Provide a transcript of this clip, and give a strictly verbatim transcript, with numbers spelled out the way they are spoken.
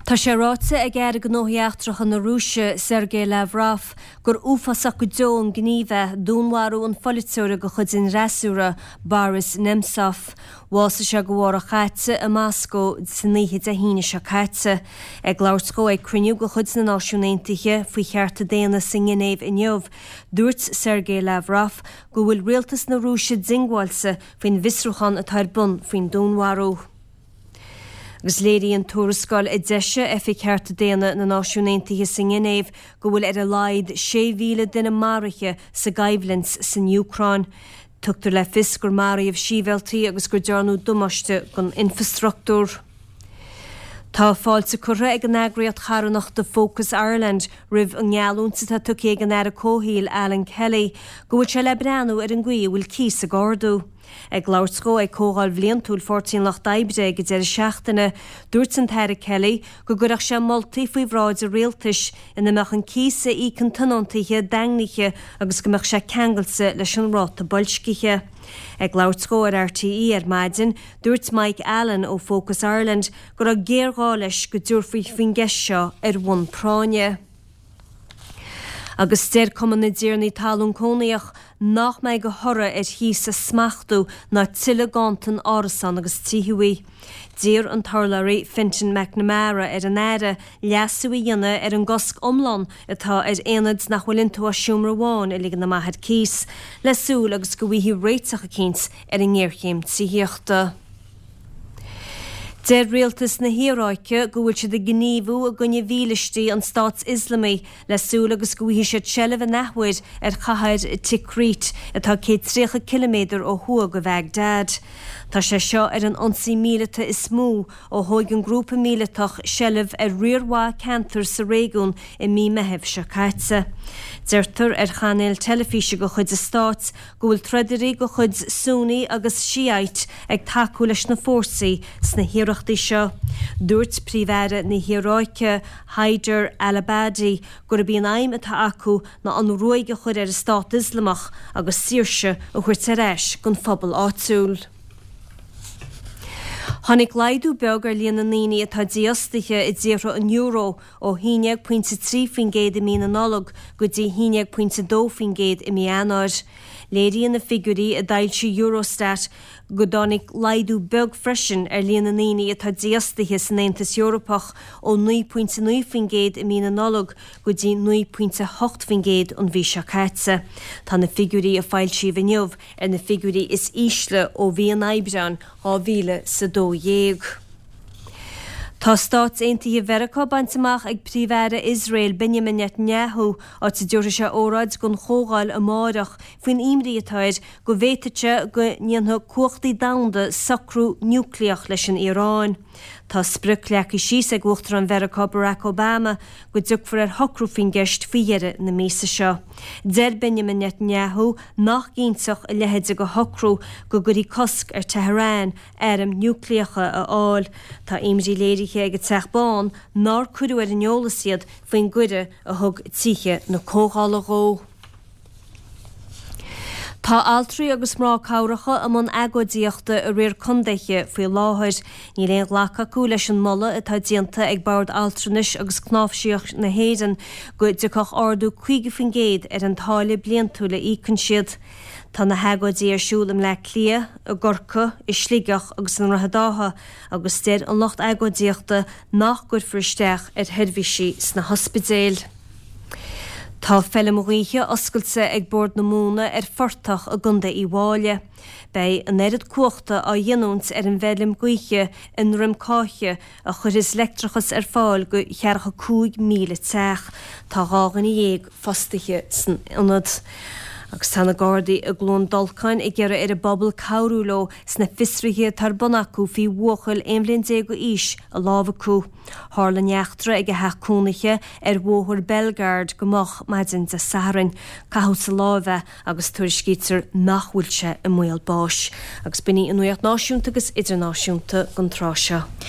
Tá sé ráte ag air gnóíachtrach na Rúise Sergei Lavrov gur úfasach go deo an gníomh dúnharú an folitúra go chud in rasúra Boris Nemtsov. Bhása se go bhór a chaite a Moscow san níhiad a híine se chaite. Ag láirtcó ag cruniú go chud na náisiúnaontaithe faoi chearta déana san gnéamh inniuh. Dúirt Sergei Lavrov go bhfuil rialtas na Rúise dingháilsa faoin visrúchan atá ar bun faoin dúnharú. Agus léirí an túrascáil i deise e fi cearta déana na náisiúnaontaithe san gnéamh go bhfuil ar a laid sé mhíle duine maraithe sa Gaibhlins san Ucrain. Tugtar le fis gur maraíomh síbheltaí agus gur dearnú dumaiste gon infrastruchtúr. Tá fáilte curra ag an agraíocht charannach de Focus Ireland ribh an ngeallúnta tá tucí ag an air a cóhíl Alan Kelly go bhfuil se le breanú ar an gcuí bhfuil cís a gárdú. Ag láirtcó ag cógáil bhliain túl fourteen lach daibre go deir seachtaine dúirt an Tara Kelly go gurach se moltaí faoi bhráid a réaltais ina meach an císa í can tanontaithe daingniche agus go meach se ceangailsa leis an ráta bolsciche. Ag láirtcó ar R T E ar maidin dúirt Mike Allen ó Focus Ireland gur a géará leis go dúr faoi fin gceis seo ar bhain práine. Agus steir cuman na ddíirnaí talún cónaíoch nach méid go thora ar híos a smachtú ná tuile gantan árasan agus tíhuaí. Dír an tarlairí Fintan McNamara ar an éire leasúí dhéine ar an gosc omlan atá ar éad nach bhfuilinn tú a siúmra bháin i ligan na maithid cís, lesúil agus go bhíhí réiteach a cíns ar an ggéirchéim tííochta. Deir rialtas na híráice go bhfuil si de gníomhú a gunne bhílistí an Stát Islamaí lesúil agus go bhí sé sellh nachhuid ar chahaid Tikrit atá cé tríocha kiloméadar ó thua go Baghdad. Tá sé seo ar an onsaí míleta is smú ó thóig an grúpa míletach sellh ar riorhá cantar sa réún i mí mehebh se caite. Deirtar ar chanéil telefíse go chud a Stát go bhfuil treidirí go chud súnaí agus siait ag taú leis na fórsaí sna hiireachtaí seo. Dúirt príomhheire na híráice Haider al-Abadi gur a bíon aim atá acu na an roiige chud ar a Stát Islamach agus síirse a chuirt a reis gon phobal áitiúil. Tháinig laidú beag ar líana naoine atá díostaithe i ddíreadh an euro ó one point three fingéad i mí an nólog go dtí one point two fingéad i mí eanáir. Léiríonn na figurí a d'ailse Eurostat go dánig laidú beag freisin ar líana naoine atá díostaithe san Aontas Eorpach ó nine point nine fingéad i mí an nólog go dtí nine point eight fingéad an bhí se caite. Tá na figurí a fáil si bhiniuh ar na figurí is ísle ó bhí an Aibreán á bhíle sa dó dhéag. Tá Stát Aontaithe Mheiriceá bainteach ag príomhheire Israel Benjamin Netanyahu áit dúir se óráid gon chógáil amárach faoin imrí atáid go bhhéiteite go níonthú cuachtaí damhanda sacrú núicléach leis an Iorán. Tá sprioc leacaí síos ag uachtar an Mheiriceá Barack Obama go dúchfar ar hocrú fin gceist faoihearre na mísa seo. Deir Benjamin Netanyahu nach gínteach a lehéide go hocrú go gurí cosc ar Teherán airm núicléacha a áil. Tá imrí léirithe ag teachbán ná cuireadh ar an eolas iad faoin gcuide a thug tithe na cógála ró. Tá altraí agus mrá cabhracha am an agóidíochta a réir condaiche faoi láthair ní réon ghlacha acu leis an molla atá dianta ag bord altranis agus cnáfhsíoch na héireann go dúchach ardú chuige fingéad ar an tála bliantú le íconn siad. Tá na hagóidí ar siúlam le clia a gorcha i slígeach agus an rathadáha agus deir an locht agóidíochta nach gur fristeach ar herbhísí sna hospidéal. Tá fellamghíthe oscailte ag bord na múna ar fortach a gunda í bháile. Bei an éad cuachta á dhéanúnt ar an bhelim gcuiche in rimcáiche a chur is lectrachas ar fáil go chearcha cúig míle teach tá gágan i dhéag fostaithe san ionad. Agus tána Gardaí a glón dulcain i gceara ar a bobbal cabhrúló sna fisrithe tar bonacú fí bhuachail éimlíonn dé go ís a lábhacú. Tharla neachtra ag a heachcúnaiche ar bhuathar Belgard go mach maidin de Saharin, cathú sa lábheith agus tuairiscítear nachhfuilte i mbaol báis. Agus bíní in nuacht náisiúnta agus idirnáisiúnta gon tráseo.